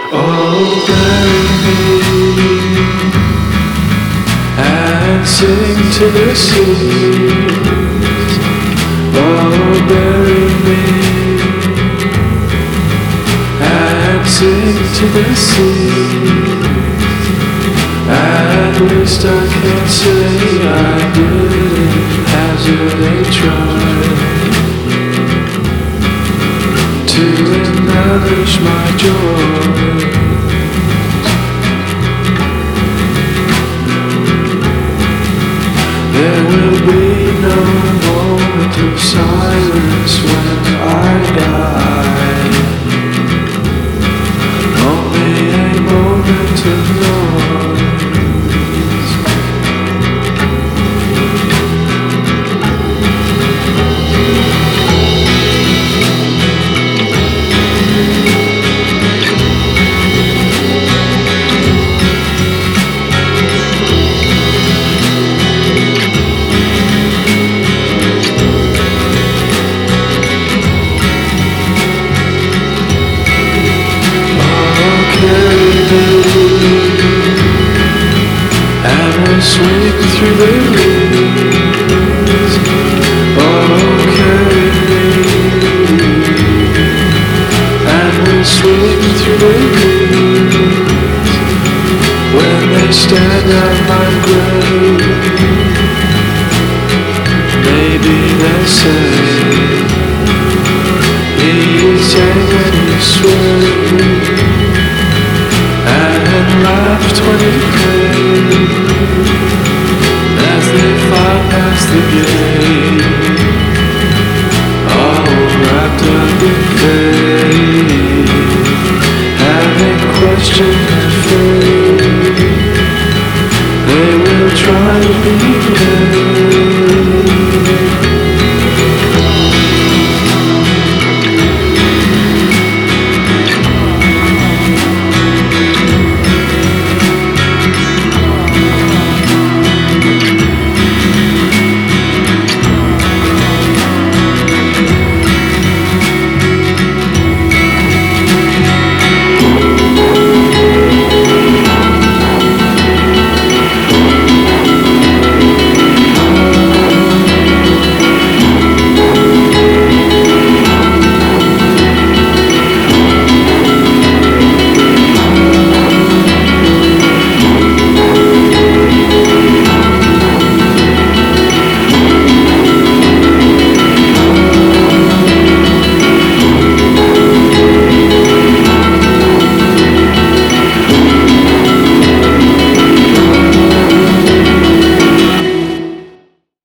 Oh, bury me and sing to the seas. Oh, bury me and sing to the seas. At least I can say I didn't hazard a try to embellish my joy. There will be no moment of silence when I die. Only a moment of noise. Swing through the reeds. Oh, carry me, and we'll swing through the reeds. When they stand at my grave, maybe they'll say, he's hanging his sway, and laughed when he played. As they fly past the gate.